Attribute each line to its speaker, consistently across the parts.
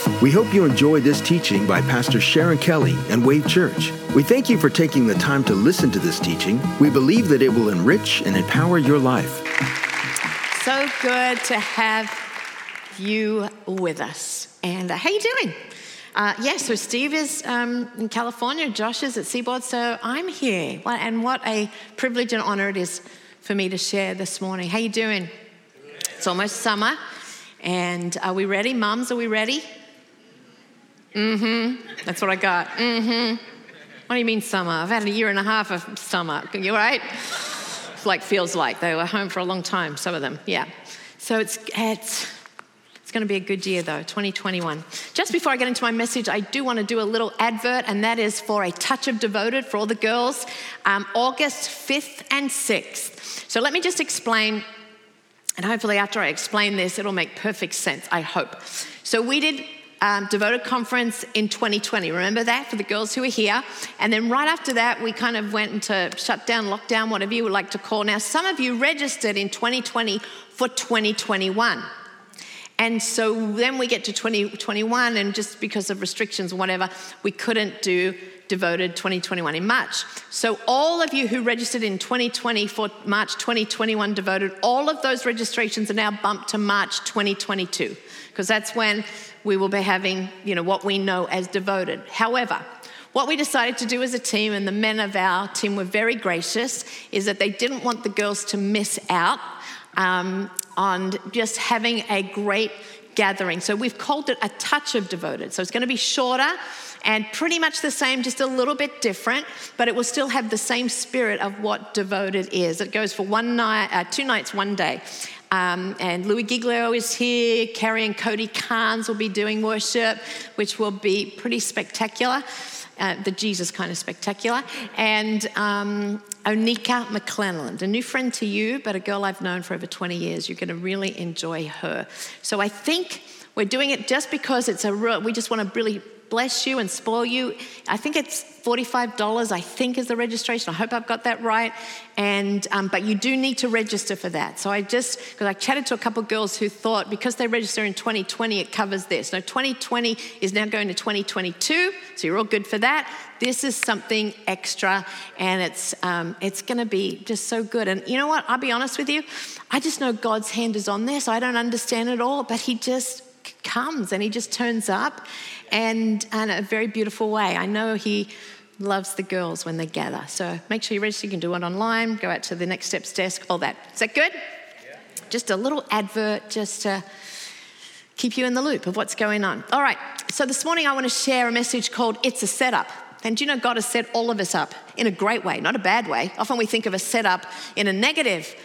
Speaker 1: We hope you enjoy this teaching by Pastor Sharon Kelly and Wave Church. We thank you for taking the time to listen to this teaching. We believe that it will enrich and empower your life.
Speaker 2: So good to have you with us. And how you doing? So Steve is in California, Josh is at Seaboard, so I'm here. And what a privilege and honor it is for me to share this morning. How you doing? It's almost summer. And are we ready? Mums, are we ready? That's what I got. What do you mean summer? I've had a year and a half of summer. You all right? Feels like they were home for a long time, some of them. Yeah. So it's going to be a good year though, 2021. Just before I get into my message, I do want to do a little advert, and that is for a Touch of Devoted for all the girls, August 5th and 6th. So let me just explain, and hopefully after I explain this, it'll make perfect sense, I hope. So we did Devoted Conference in 2020. Remember that for the girls who are here? And then right after that, we kind of went into shutdown, lockdown, whatever you would like to call. Now, some of you registered in 2020 for 2021. And so then we get to 2021, and just because of restrictions or whatever, we couldn't do Devoted 2021 in March. So all of you who registered in 2020 for March 2021 Devoted, all of those registrations are now bumped to March 2022, because that's when we will be having, what we know as Devoted. However, what we decided to do as a team, and the men of our team were very gracious, is that they didn't want the girls to miss out on just having a great gathering. So we've called it a Touch of Devoted. So it's going to be shorter and pretty much the same, just a little bit different, but it will still have the same spirit of what Devoted is. It goes for 2 nights, 1 day. And Louis Giglio is here. Carrie and Cody Carnes will be doing worship, which will be pretty spectacular. The Jesus kind of spectacular. And Onika McClelland, a new friend to you, but a girl I've known for over 20 years. You're going to really enjoy her. So I think we're doing it just because we just want to really bless you and spoil you. I think it's $45, I think, is the registration. I hope I've got that right. And but you do need to register for that. So because I chatted to a couple of girls who thought because they register in 2020, it covers this. No, 2020 is now going to 2022, so you're all good for that. This is something extra, and it's going to be just so good. And you know what? I'll be honest with you. I just know God's hand is on this. I don't understand it all, but He just comes and He just turns up, and in a very beautiful way. I know He loves the girls when they gather. So make sure you register. You can do it online. Go out to the Next Steps desk, all that. Is that good? Yeah. Just a little advert just to keep you in the loop of what's going on. All right. So this morning I want to share a message called It's a Setup. And do you know God has set all of us up in a great way, not a bad way. Often we think of a setup in a negative,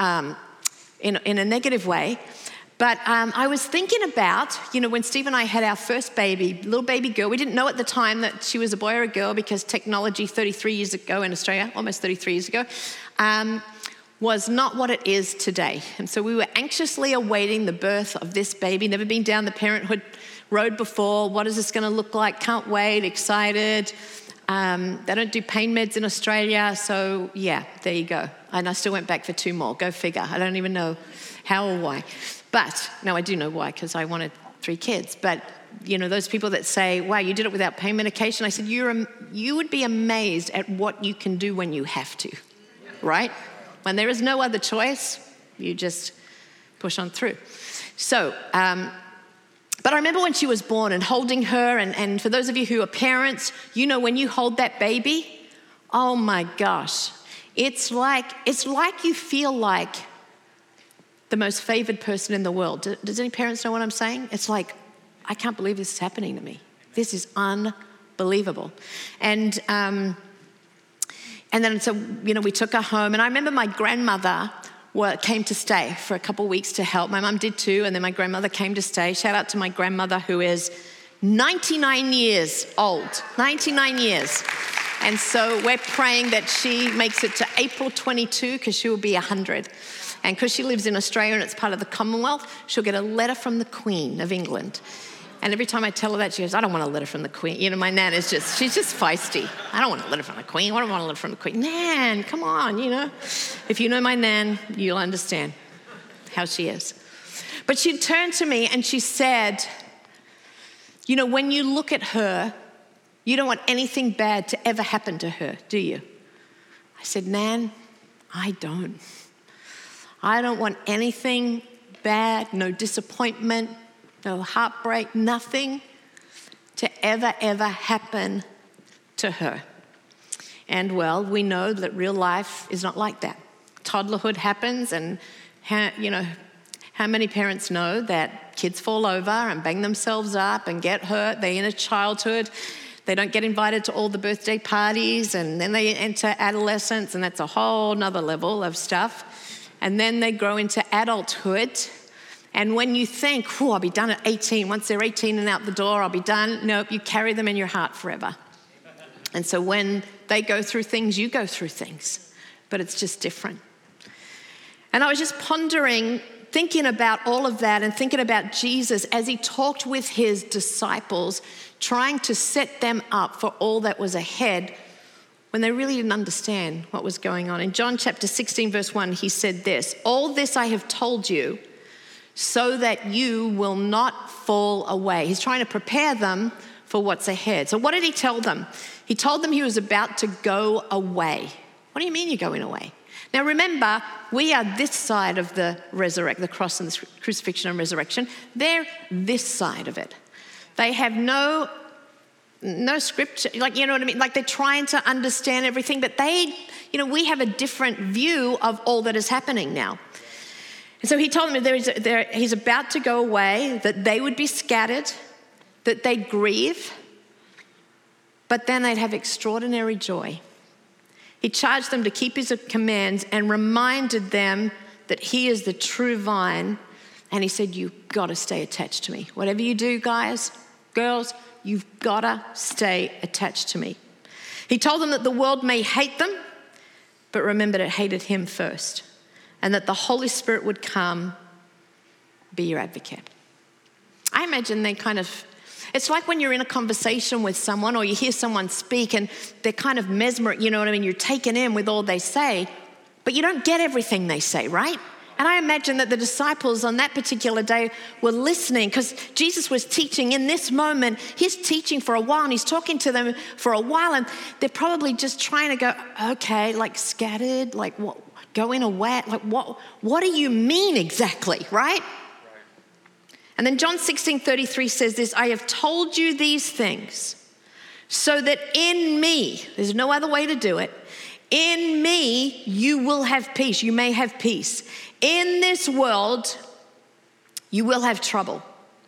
Speaker 2: in a negative way. But I was thinking about, when Steve and I had our first baby, little baby girl. We didn't know at the time that she was a boy or a girl, because technology 33 years ago in Australia, almost 33 years ago, was not what it is today. And so we were anxiously awaiting the birth of this baby. Never been down the parenthood road before. What is this going to look like? Can't wait, excited. They don't do pain meds in Australia. So yeah, there you go. And I still went back for 2 more. Go figure. I don't even know how or why. But, no, I do know why, because I wanted 3 kids. But, those people that say, wow, you did it without pain medication. I said, you would be amazed at what you can do when you have to, right? When there is no other choice, you just push on through. So, but I remember when she was born and holding her, and for those of you who are parents, when you hold that baby, oh my gosh, it's like you feel like the most favored person in the world. Does any parents know what I'm saying? It's like, I can't believe this is happening to me. This is unbelievable. And then so, we took her home. And I remember my grandmother came to stay for a couple of weeks to help. My mum did too. And then my grandmother came to stay. Shout out to my grandmother, who is 99 years old. 99 years. And so we're praying that she makes it to April 22, because she will be 100. And because she lives in Australia and it's part of the Commonwealth, she'll get a letter from the Queen of England. And every time I tell her that, she goes, I don't want a letter from the Queen. My Nan is she's just feisty. I don't want a letter from the Queen. I don't want a letter from the Queen. Nan, come on, If you know my Nan, you'll understand how she is. But she turned to me and she said, You know, when you look at her, you don't want anything bad to ever happen to her, do you? I said, Nan, I don't. I don't want anything bad, no disappointment, no heartbreak, nothing to ever happen to her. And well, we know that real life is not like that. Toddlerhood happens, and how many parents know that kids fall over and bang themselves up and get hurt? They're in a childhood. They don't get invited to all the birthday parties, and then they enter adolescence, and that's a whole nother level of stuff. And then they grow into adulthood. And when you think, I'll be done at 18. Once they're 18 and out the door, I'll be done. Nope, you carry them in your heart forever. And so when they go through things, you go through things. But it's just different. And I was just pondering, thinking about all of that and thinking about Jesus as he talked with his disciples, trying to set them up for all that was ahead when they really didn't understand what was going on. In John chapter 16, verse 1, he said this, "All this I have told you so that you will not fall away." He's trying to prepare them for what's ahead. So what did he tell them? He told them he was about to go away. What do you mean you're going away? Now remember, we are this side of the cross and the crucifixion and resurrection. They're this side of it. They have no scripture, like, you know what I mean? Like, they're trying to understand everything, but we have a different view of all that is happening now. And so he told them he's about to go away, that they would be scattered, that they'd grieve, but then they'd have extraordinary joy. He charged them to keep his commands and reminded them that he is the true vine. And he said, you've got to stay attached to me. Whatever you do, guys, girls, you've got to stay attached to me. He told them that the world may hate them, but remember, it hated him first. And that the Holy Spirit would come, be your advocate. I imagine it's like when you're in a conversation with someone or you hear someone speak and they're kind of mesmeric, you know what I mean? You're taken in with all they say, but you don't get everything they say, right? And I imagine that the disciples on that particular day were listening because Jesus was teaching in this moment. He's teaching for a while and he's talking to them for a while, and they're probably just trying to go, okay, like scattered, like what, going away, like what do you mean exactly, right? And then John 16:33 says this, I have told you these things so that in me, there's no other way to do it, in me you will have peace, you may have peace. In this world, you will have trouble.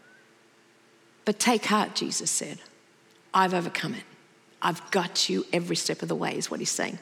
Speaker 2: But take heart, Jesus said. I've overcome it. I've got you every step of the way, is what he's saying.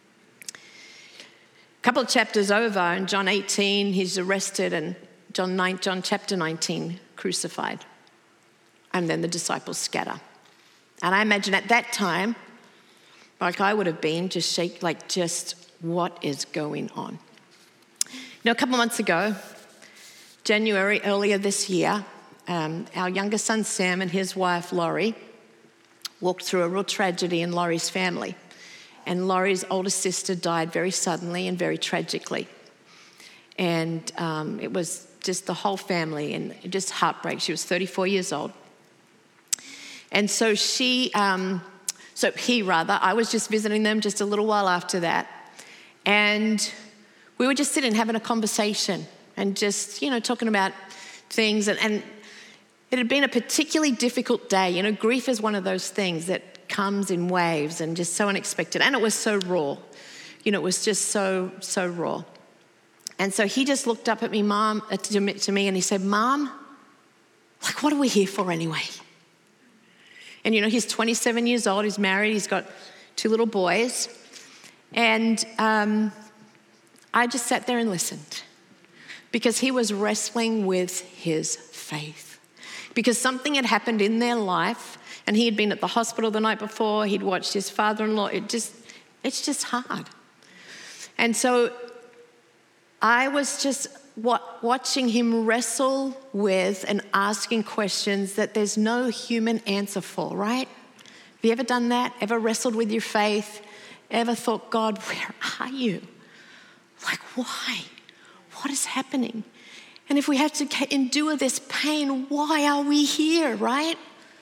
Speaker 2: A couple of chapters over, in John 18, he's arrested, and John chapter 19, crucified. And then the disciples scatter. And I imagine at that time, like I would have been, just what is going on? You know, a couple of months ago, January, earlier this year, our youngest son, Sam, and his wife, Laurie, walked through a real tragedy in Laurie's family. And Laurie's older sister died very suddenly and very tragically. And it was just the whole family and just heartbreak. She was 34 years old. And so I was just visiting them just a little while after that. And we were just sitting having a conversation and just, talking about things. And it had been a particularly difficult day. Grief is one of those things that comes in waves and just so unexpected. And it was so raw. It was just so raw. And so he just looked up at me, to me, and he said, Mom, like, what are we here for anyway? And, he's 27 years old, he's married, he's got 2 little boys. And I just sat there and listened because he was wrestling with his faith. Because something had happened in their life, and he had been at the hospital the night before, he'd watched his father-in-law. It's just hard. And so I was just watching him wrestle with and asking questions that there's no human answer for, right? Have you ever done that? Ever wrestled with your faith? Ever thought, God, where are you? Like, why? What is happening? And if we have to endure this pain, why are we here, right?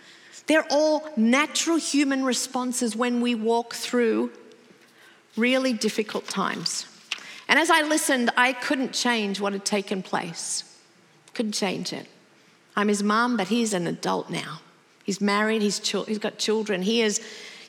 Speaker 2: They're all natural human responses when we walk through really difficult times. And as I listened, I couldn't change what had taken place. Couldn't change it. I'm his mom, but he's an adult now. He's married, he's got children. He is,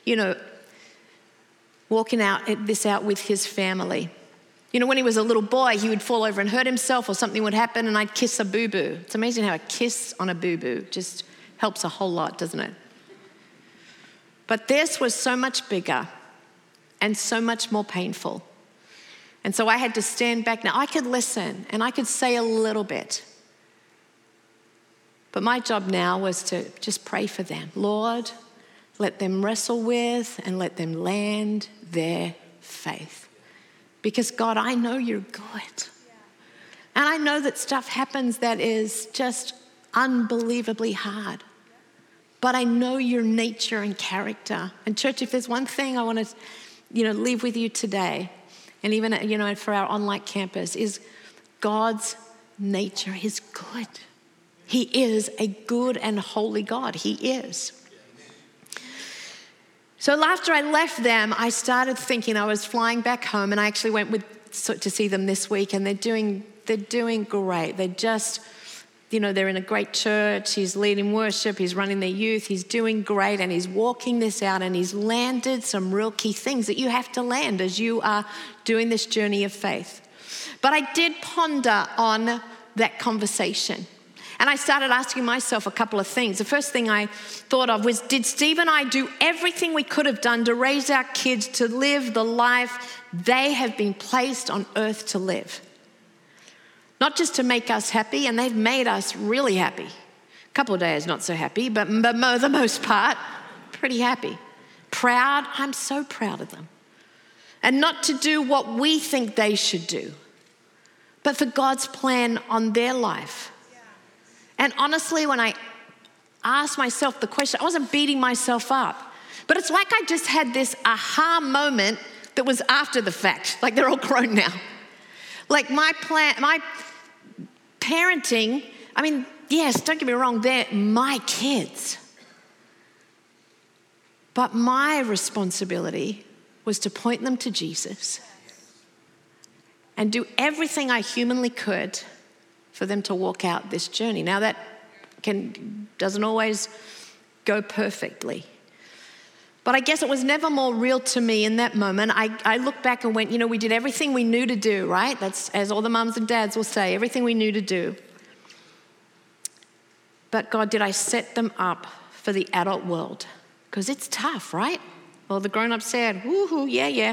Speaker 2: walking this out with his family. When he was a little boy, he would fall over and hurt himself or something would happen and I'd kiss a boo-boo. It's amazing how a kiss on a boo-boo just helps a whole lot, doesn't it? But this was so much bigger and so much more painful. And so I had to stand back. Now, I could listen and I could say a little bit. But my job now was to just pray for them. Lord, let them wrestle with and let them land their faith. Because God, I know you're good. And I know that stuff happens that is just unbelievably hard. But I know your nature and character. And church, if there's one thing I want to, leave with you today, and even, for our online campus, is God's nature is good. He is a good and holy God. He is. So after I left them, I started thinking, I was flying back home, and I actually went to see them this week, and they're doing great. They're just, they're in a great church. He's leading worship. He's running their youth. He's doing great, and he's walking this out, and he's landed some real key things that you have to land as you are doing this journey of faith. But I did ponder on that conversation. And I started asking myself a couple of things. The first thing I thought of was, did Steve and I do everything we could have done to raise our kids to live the life they have been placed on earth to live? Not just to make us happy, and they've made us really happy. A couple of days not so happy, but the most part, pretty happy. Proud, I'm so proud of them. And not to do what we think they should do, but for God's plan on their life. And honestly, when I asked myself the question, I wasn't beating myself up. But it's like I just had this aha moment that was after the fact. Like they're all grown now. Like my parenting, yes, don't get me wrong, they're my kids. But my responsibility was to point them to Jesus and do everything I humanly could for them to walk out this journey. Now that doesn't always go perfectly. But I guess it was never more real to me in that moment. I looked back and went, we did everything we knew to do, right? That's, as all the mums and dads will say, everything we knew to do. But God, did I set them up for the adult world? Because it's tough, right? Well, the grown-ups said, woohoo, yeah.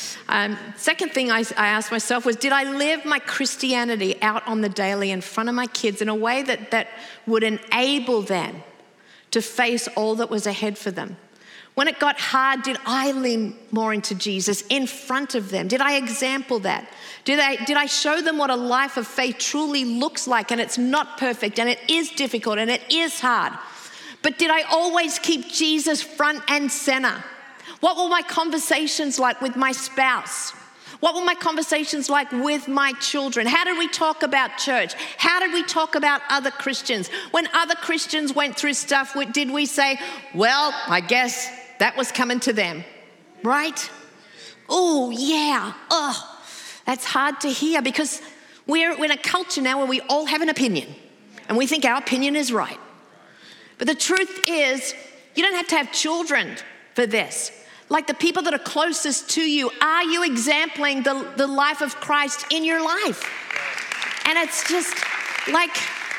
Speaker 2: Second thing I asked myself was, did I live my Christianity out on the daily in front of my kids in a way that would enable them to face all that was ahead for them? When it got hard, did I lean more into Jesus in front of them? Did I example that? Did I show them what a life of faith truly looks like? And it's not perfect, and it is difficult, and it is hard. But did I always keep Jesus front and center? What were my conversations like with my spouse? What were my conversations like with my children? How did we talk about church? How did we talk about other Christians? When other Christians went through stuff, did we say, well, I guess that was coming to them, right? Oh, yeah. Oh, that's hard to hear because we're in a culture now where we all have an opinion and we think our opinion is right. But the truth is, you don't have to have children for this. Like the people that are closest to you, are you exempling the life of Christ in your life? And it's just like,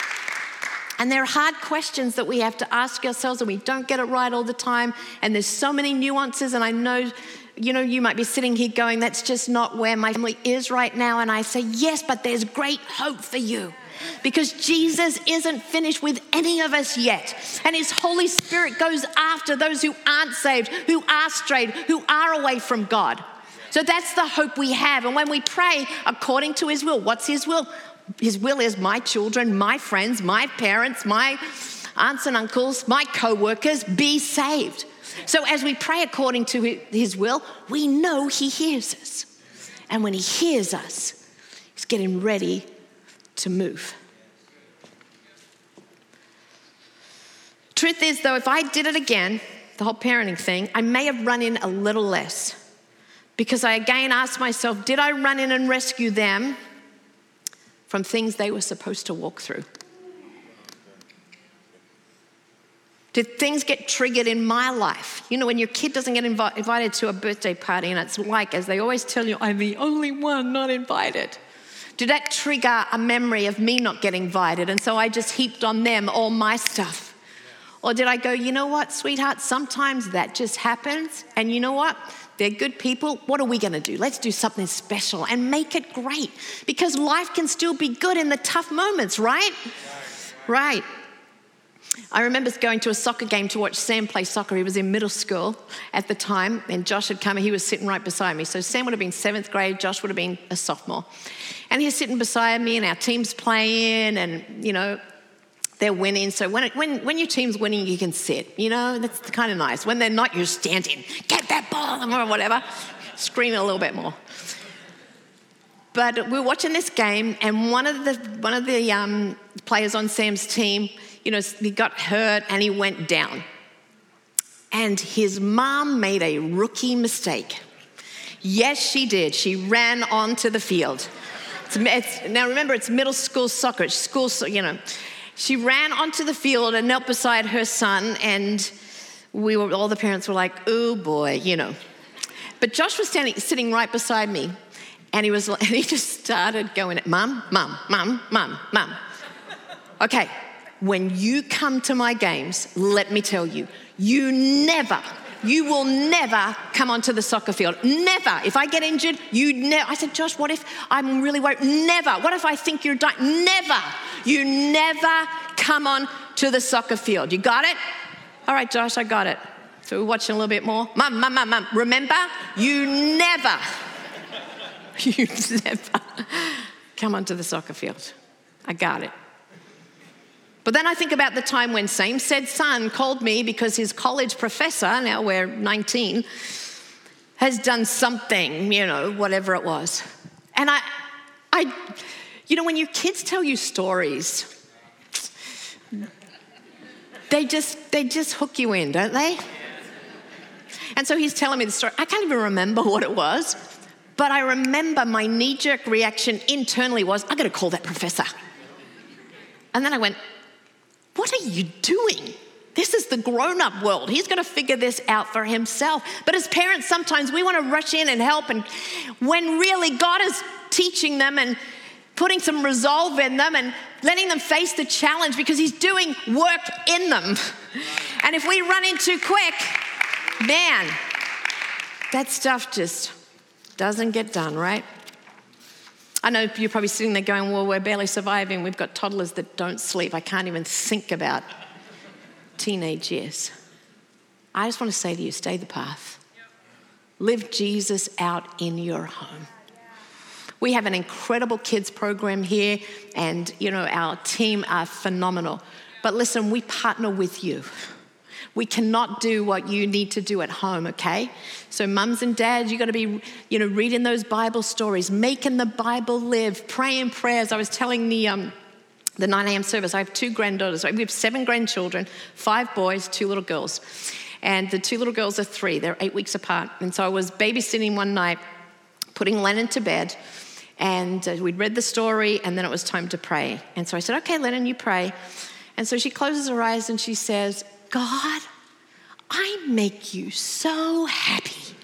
Speaker 2: and they're hard questions that we have to ask ourselves, and we don't get it right all the time. And there's so many nuances, and I know, you might be sitting here going, that's just not where my family is right now. And I say, yes, but there's great hope for you. Because Jesus isn't finished with any of us yet. And his Holy Spirit goes after those who aren't saved, who are strayed, who are away from God. So that's the hope we have. And when we pray according to his will, what's his will? His will is my children, my friends, my parents, my aunts and uncles, my co-workers be saved. So as we pray according to his will, we know he hears us. And when he hears us, he's getting ready to move. Truth is, though, if I did it again, the whole parenting thing, I may have run in a little less. Because I again asked myself, did I run in and rescue them from things they were supposed to walk through? Did things get triggered in my life? You know, when your kid doesn't get invited to a birthday party and it's like, as they always tell you, I'm the only one not invited. Did that trigger a memory of me not getting invited? And so I just heaped on them all my stuff. Or did I go, you know what, sweetheart, sometimes that just happens. And you know what? They're good people. What are we going to do? Let's do something special and make it great. Because life can still be good in the tough moments, right? Right. I remember going to a soccer game to watch Sam play soccer. He was in middle school at the time, and Josh had come and he was sitting right beside me. So Sam would have been 7th grade, Josh would have been a sophomore. And he was sitting beside me and our team's playing and, you know, they're winning. So when your team's winning, you can sit, you know, that's kind of nice. When they're not, you're standing, get that ball or whatever, screaming a little bit more. But we were watching this game and one of the players on Sam's team, you know, he got hurt and he went down. And his mom made a rookie mistake. Yes, she did. She ran onto the field. Now remember, it's middle school soccer. It's school, you know. She ran onto the field and knelt beside her son, and all the parents were like, "Oh boy," you know. But Josh was sitting right beside me, and he just started going, "Mom, mom, mom, mom, mom." Okay, when you come to my games, let me tell you, you will never come onto the soccer field. Never. If I get injured, I said, Josh, what if I'm really worried? Never. What if I think you're dying? Never. You never come on to the soccer field. You got it? All right, Josh, I got it. So we're watching a little bit more. Mom. Remember, you never come onto the soccer field. I got it. But then I think about the time when same said son called me because his college professor, now we're 19, has done something, you know, whatever it was. And I you know, when your kids tell you stories, they just hook you in, don't they? And so he's telling me the story. I can't even remember what it was, but I remember my knee-jerk reaction internally was, I got to call that professor. And then I went, what are you doing? This is the grown-up world. He's going to figure this out for himself. But as parents, sometimes we want to rush in and help, and when really God is teaching them and putting some resolve in them and letting them face the challenge because he's doing work in them. And if we run in too quick, man, that stuff just doesn't get done, right? I know you're probably sitting there going, well, we're barely surviving. We've got toddlers that don't sleep. I can't even think about teenage years. I just want to say to you, stay the path. Live Jesus out in your home. We have an incredible kids program here, and, you know, our team are phenomenal. But listen, we partner with you. We cannot do what you need to do at home, okay? So mums and dads, you got to be, you know, reading those Bible stories, making the Bible live, praying prayers. I was telling the 9 a.m. service, I have 2 granddaughters. We have 7 grandchildren, 5 boys, 2 little girls. And the 2 little girls are 3. They're 8 weeks apart. And so I was babysitting one night, putting Lennon to bed, and we'd read the story, and then it was time to pray. And so I said, okay, Lennon, you pray. And so she closes her eyes and she says, God, I make you so happy.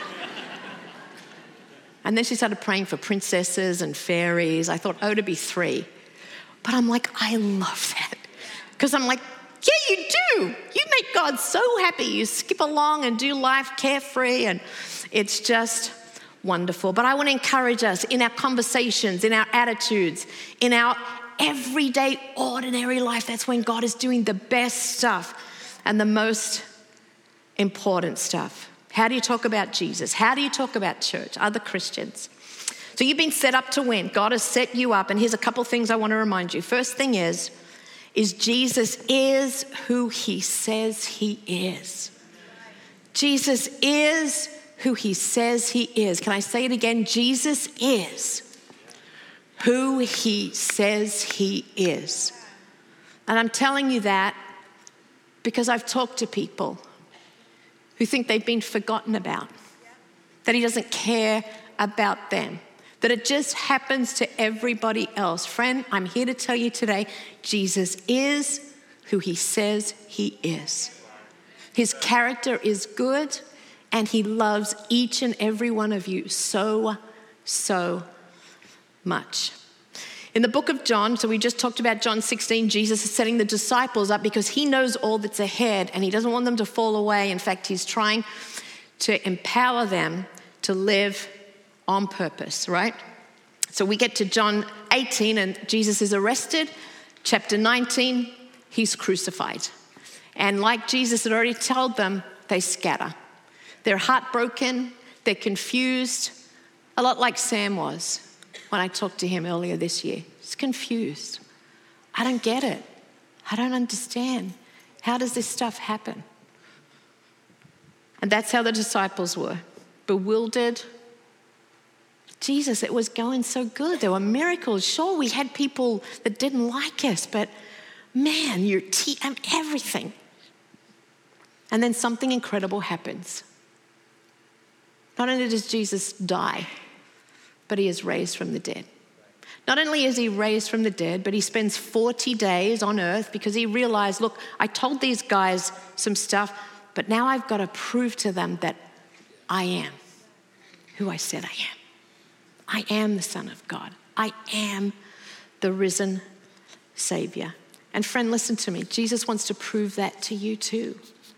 Speaker 2: And then she started praying for princesses and fairies. I thought, to be 3. But I'm like, I love that. Because I'm like, yeah, you do. You make God so happy. You skip along and do life carefree, and it's just wonderful. But I want to encourage us in our conversations, in our attitudes, in our everyday, ordinary life. That's when God is doing the best stuff and the most important stuff. How do you talk about Jesus? How do you talk about church, other Christians? So you've been set up to win. God has set you up. And here's a couple things I want to remind you. First thing is Jesus is who he says he is. Jesus is who he says he is. Can I say it again? Jesus is who he says he is. And I'm telling you that because I've talked to people who think they've been forgotten about, that he doesn't care about them, that it just happens to everybody else. Friend, I'm here to tell you today, Jesus is who he says he is. His character is good, and he loves each and every one of you so much. In the book of John, so we just talked about John 16, Jesus is setting the disciples up because he knows all that's ahead and he doesn't want them to fall away. In fact, he's trying to empower them to live on purpose, right? So we get to John 18 and Jesus is arrested. Chapter 19, he's crucified. And like Jesus had already told them, they scatter. They're heartbroken, they're confused, a lot like Sam was when I talked to him earlier this year. He's confused. I don't get it. I don't understand. How does this stuff happen? And that's how the disciples were, bewildered. Jesus, it was going so good. There were miracles. Sure, we had people that didn't like us, but man, everything. And then something incredible happens. Not only does Jesus die, but he is raised from the dead. Not only is he raised from the dead, but he spends 40 days on earth because he realized, look, I told these guys some stuff, but now I've got to prove to them that I am who I said I am. I am the Son of God. I am the risen Savior. And friend, listen to me. Jesus wants to prove that to you too.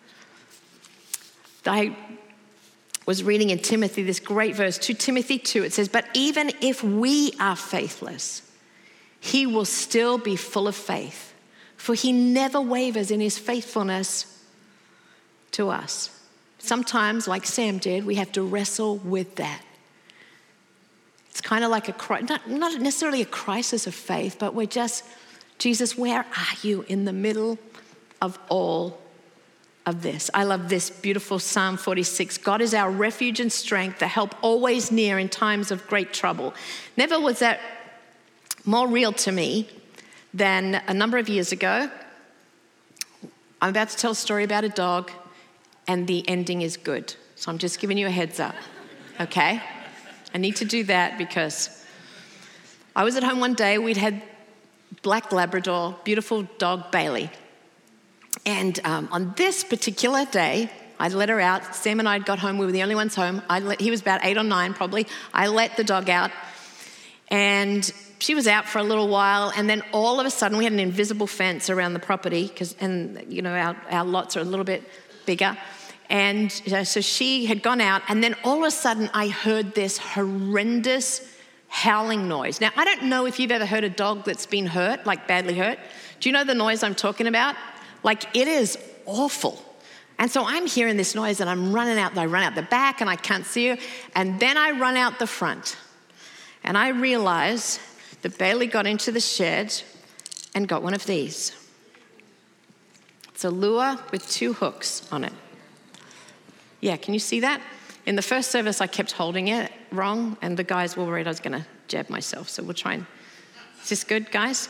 Speaker 2: I was reading in Timothy this great verse, 2 Timothy 2. It says, but even if we are faithless, he will still be full of faith, for he never wavers in his faithfulness to us. Sometimes, like Sam did, we have to wrestle with that. It's kind of like not necessarily a crisis of faith, but we're just, Jesus, where are you in the middle of all of this? I love this beautiful Psalm 46. God is our refuge and strength, the help always near in times of great trouble. Never was that more real to me than a number of years ago. I'm about to tell a story about a dog, and the ending is good. So I'm just giving you a heads up, okay? I need to do that because I was at home one day. We'd had black Labrador, beautiful dog Bailey. And on this particular day, I let her out. Sam and I had got home. We were the only ones home. He was about 8 or 9 probably. I let the dog out. And she was out for a little while. And then all of a sudden, we had an invisible fence around the property our lots are a little bit bigger. And so she had gone out. And then all of a sudden, I heard this horrendous howling noise. Now, I don't know if you've ever heard a dog that's been hurt, like badly hurt. Do you know the noise I'm talking about? Like, it is awful. And so I'm hearing this noise and I'm running out. I run out the back and I can't see her. And then I run out the front. And I realize that Bailey got into the shed and got one of these. It's a lure with 2 hooks on it. Yeah, can you see that? In the first service, I kept holding it wrong. And the guys were worried I was going to jab myself. So we'll try and... Is this good, guys?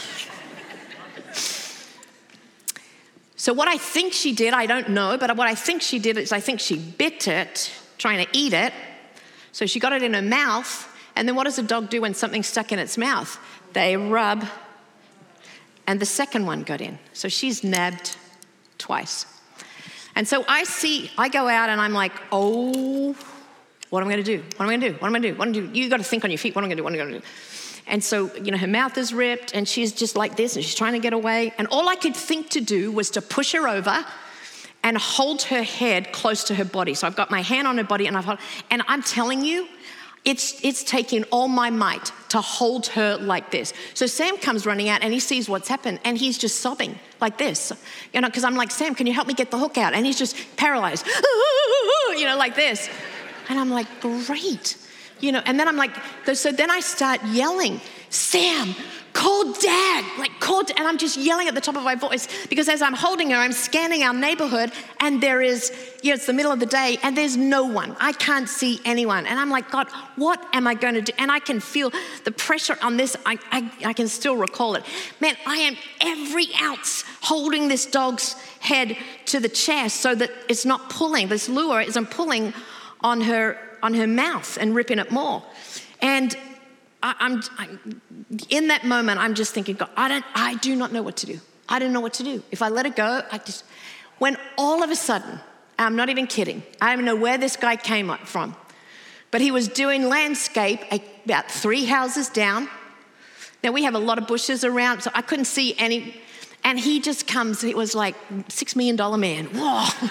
Speaker 2: So what I think she did, I don't know, but what I think she did is I think she bit it, trying to eat it. So she got it in her mouth, and then what does a dog do when something's stuck in its mouth? They rub, and the second one got in. So she's nabbed twice. And so I go out and I'm like, oh, what am I going to do? What am I going to do? What am I going to do? What am I going to do? You got to think on your feet. What am I going to do? What am I going to do? And so, her mouth is ripped and she's just like this and she's trying to get away. And all I could think to do was to push her over and hold her head close to her body. So I've got my hand on her body and I'm telling you, it's taking all my might to hold her like this. So Sam comes running out and he sees what's happened and he's just sobbing like this, because I'm like, Sam, can you help me get the hook out? And he's just paralyzed, like this. And I'm like, great. And then I'm like, so then I start yelling, Sam, call Dad, and I'm just yelling at the top of my voice because as I'm holding her, I'm scanning our neighborhood and there is, it's the middle of the day and there's no one. I can't see anyone. And I'm like, God, what am I going to do? And I can feel the pressure on this. I can still recall it. Man, I am every ounce holding this dog's head to the chest so that it's not pulling. This lure isn't pulling on her mouth and ripping it more. And I'm in that moment, I'm just thinking, God, I do not know what to do. I don't know what to do. If I let it go, when all of a sudden, I'm not even kidding, I don't know where this guy came from, but he was doing landscape about 3 houses down. Now we have a lot of bushes around, so I couldn't see any, and he just comes, it was like $6 million man. Whoa.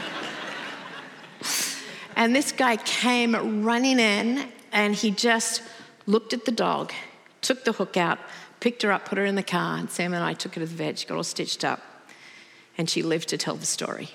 Speaker 2: And this guy came running in and he just looked at the dog, took the hook out, picked her up, put her in the car, and Sam and I took her to the vet. She got all stitched up, and she lived to tell the story.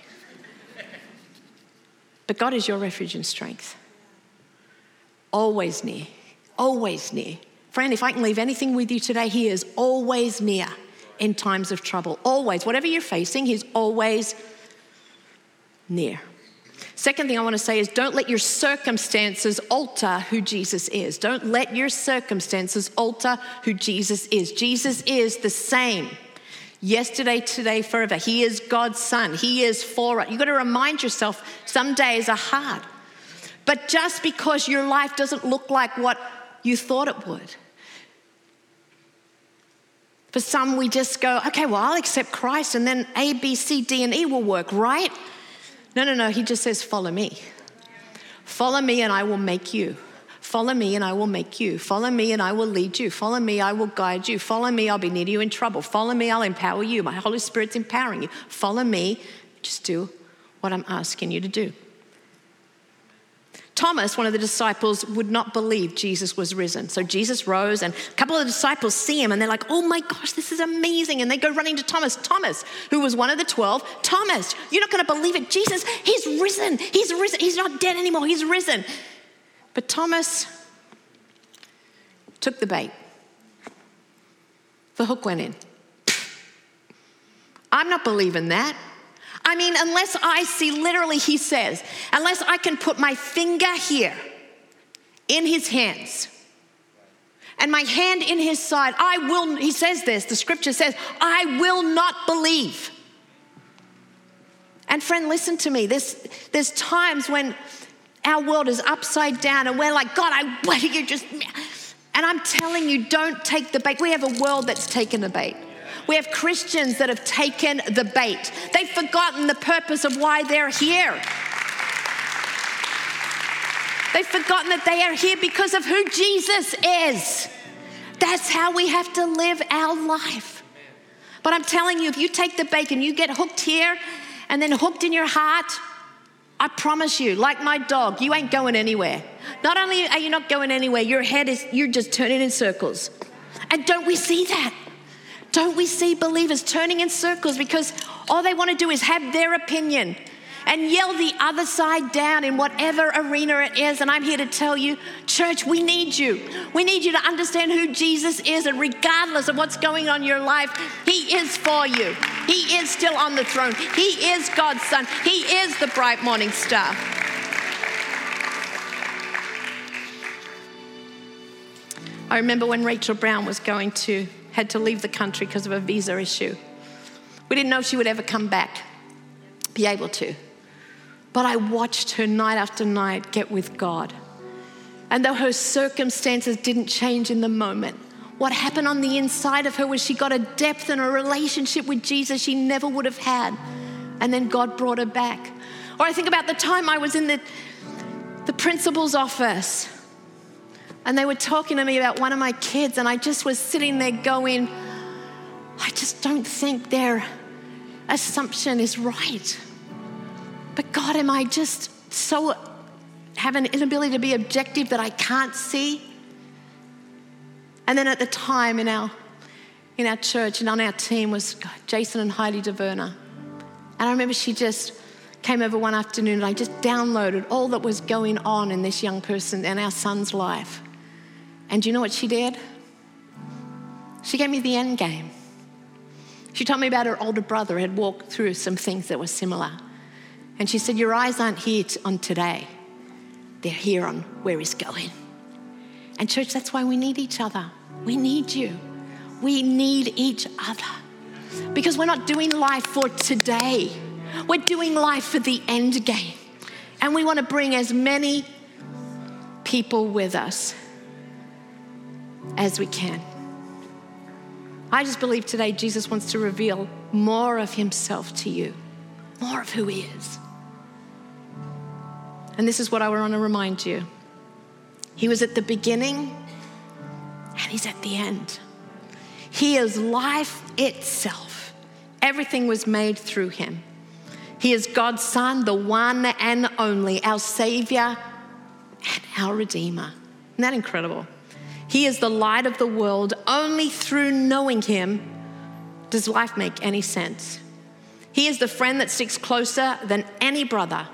Speaker 2: But God is your refuge and strength. Always near, always near. Friend, if I can leave anything with you today, He is always near in times of trouble. Always. Whatever you're facing, He's always near. Second thing I want to say is don't let your circumstances alter who Jesus is. Don't let your circumstances alter who Jesus is. Jesus is the same yesterday, today, forever. He is God's Son. He is for us. You've got to remind yourself some days are hard. But just because your life doesn't look like what you thought it would. For some, we just go, okay, well, I'll accept Christ and then A, B, C, D, and E will work, right? No. He just says, follow me. Follow me and I will make you. Follow me and I will make you. Follow me and I will lead you. Follow me, I will guide you. Follow me, I'll be near you in trouble. Follow me, I'll empower you. My Holy Spirit's empowering you. Follow me, just do what I'm asking you to do. Thomas, one of the disciples, would not believe Jesus was risen. So Jesus rose and a couple of the disciples see him and they're like, oh my gosh, this is amazing. And they go running to Thomas. Thomas, who was one of the 12, Thomas, you're not going to believe it. Jesus, He's risen. He's risen. He's not dead anymore. He's risen. But Thomas took the bait. The hook went in. I'm not believing that. I mean, unless I see, literally he says, unless I can put my finger here in His hands and my hand in His side, he says this, the scripture says, I will not believe. And friend, listen to me. There's times when our world is upside down and we're like, God, why do you just... And I'm telling you, don't take the bait. We have a world that's taken the bait. We have Christians that have taken the bait. They've forgotten the purpose of why they're here. They've forgotten that they are here because of who Jesus is. That's how we have to live our life. But I'm telling you, if you take the bait and you get hooked here and then hooked in your heart, I promise you, like my dog, you ain't going anywhere. Not only are you not going anywhere, you're just turning in circles. And don't we see that? Don't we see believers turning in circles because all they want to do is have their opinion and yell the other side down in whatever arena it is? And I'm here to tell you, church, we need you. We need you to understand who Jesus is, and regardless of what's going on in your life, He is for you. He is still on the throne. He is God's Son. He is the bright morning star. I remember when Rachel Brown had to leave the country because of a visa issue. We didn't know if she would ever come back, be able to. But I watched her night after night get with God. And though her circumstances didn't change in the moment, what happened on the inside of her was she got a depth and a relationship with Jesus she never would have had. And then God brought her back. Or I think about the time I was in the principal's office and they were talking to me about one of my kids, and I just was sitting there going, I just don't think their assumption is right. But God, am I just so have an inability to be objective that I can't see? And then at the time in our church and on our team was Jason and Heidi DeVerna. And I remember she just came over one afternoon and I just downloaded all that was going on in this young person and our son's life. And do you know what she did? She gave me the end game. She told me about her older brother who had walked through some things that were similar. And she said, your eyes aren't here on today. They're here on where he's going. And church, that's why we need each other. We need you. We need each other. Because we're not doing life for today. We're doing life for the end game. And we want to bring as many people with us as we can. I just believe today Jesus wants to reveal more of himself to you, more of who he is. And this is what I want to remind you. He was at the beginning and he's at the end. He is life itself. Everything was made through him. He is God's Son, the one and only, our Savior and our Redeemer. Isn't that incredible? He is the light of the world. Only through knowing him does life make any sense. He is the friend that sticks closer than any brother.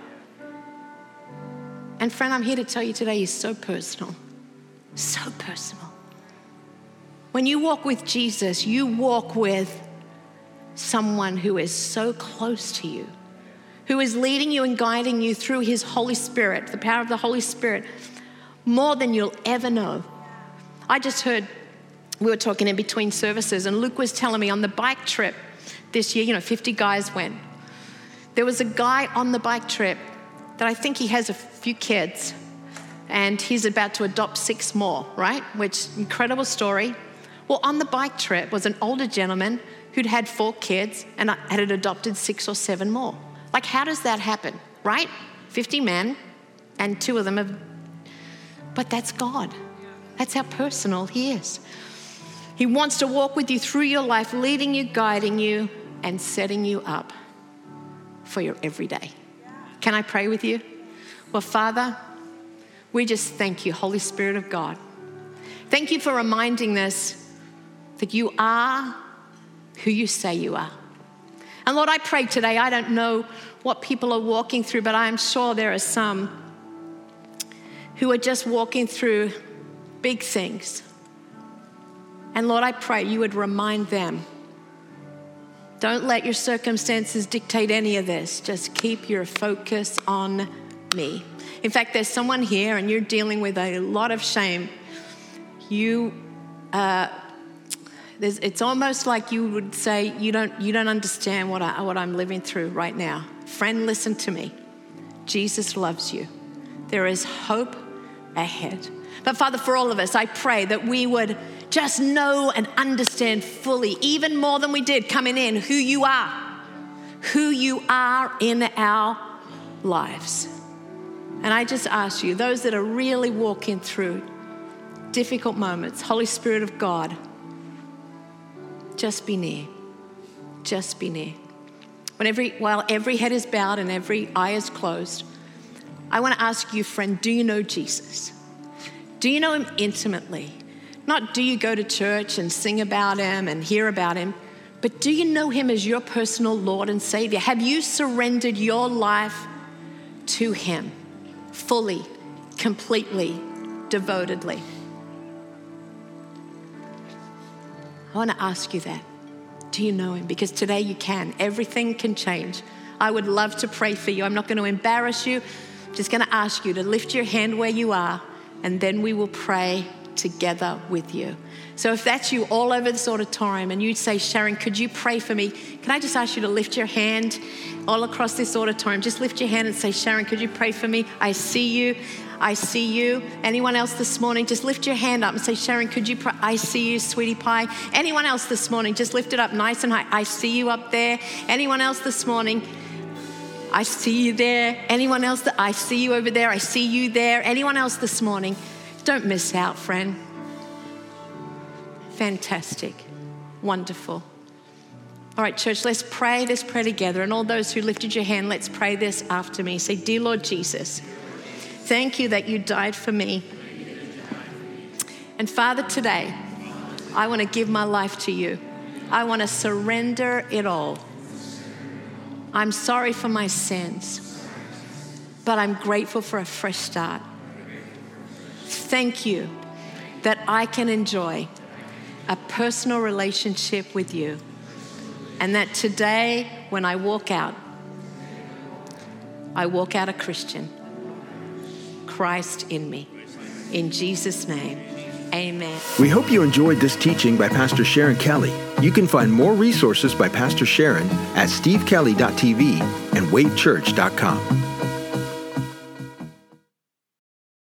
Speaker 2: And friend, I'm here to tell you today, he's so personal. So personal. When you walk with Jesus, you walk with someone who is so close to you, who is leading you and guiding you through his Holy Spirit, the power of the Holy Spirit, more than you'll ever know. I just heard, we were talking in between services, and Luke was telling me on the bike trip this year, 50 guys went. There was a guy on the bike trip that I think he has a few kids, and he's about to adopt 6 more, right? Which, incredible story. Well, on the bike trip was an older gentleman who'd had 4 kids and had adopted 6 or 7 more. Like, how does that happen, right? 50 men, and 2 of them have, but that's God. That's how personal he is. He wants to walk with you through your life, leading you, guiding you, and setting you up for your everyday. Can I pray with you? Well, Father, we just thank you, Holy Spirit of God. Thank you for reminding us that you are who you say you are. And Lord, I pray today, I don't know what people are walking through, but I'm sure there are some who are just walking through big things. And Lord, I pray you would remind them, don't let your circumstances dictate any of this. Just keep your focus on me. In fact, there's someone here and you're dealing with a lot of shame. It's almost like you would say, you don't understand what I'm living through right now. Friend, listen to me. Jesus loves you. There is hope ahead. But Father, for all of us, I pray that we would just know and understand fully, even more than we did coming in, who you are in our lives. And I just ask you, those that are really walking through difficult moments, Holy Spirit of God, just be near. Just be near. While every head is bowed and every eye is closed, I want to ask you, friend, do you know Jesus? Do you know him intimately? Not do you go to church and sing about him and hear about him, but do you know him as your personal Lord and Savior? Have you surrendered your life to him fully, completely, devotedly? I want to ask you that. Do you know him? Because today you can. Everything can change. I would love to pray for you. I'm not going to embarrass you. I'm just going to ask you to lift your hand where you are, and then we will pray together with you. So if that's you all over this auditorium and you'd say, Sharon, could you pray for me? Can I just ask you to lift your hand all across this auditorium? Just lift your hand and say, Sharon, could you pray for me? I see you. I see you. Anyone else this morning? Just lift your hand up and say, Sharon, could you pray? I see you, sweetie pie. Anyone else this morning? Just lift it up nice and high. I see you up there. Anyone else this morning? I see you there. Anyone else? I see you over there. I see you there. Anyone else this morning? Don't miss out, friend. Fantastic. Wonderful. All right, church, let's pray this prayer together. And all those who lifted your hand, let's pray this after me. Say, dear Lord Jesus, thank you that you died for me. And Father, today, I want to give my life to you. I want to surrender it all. I'm sorry for my sins, but I'm grateful for a fresh start. Thank you that I can enjoy a personal relationship with you. And that today, when I walk out a Christian, Christ in me. In Jesus' name, amen.
Speaker 1: We hope you enjoyed this teaching by Pastor Sharon Kelly. You can find more resources by Pastor Sharon at stevekelly.tv and wavechurch.com.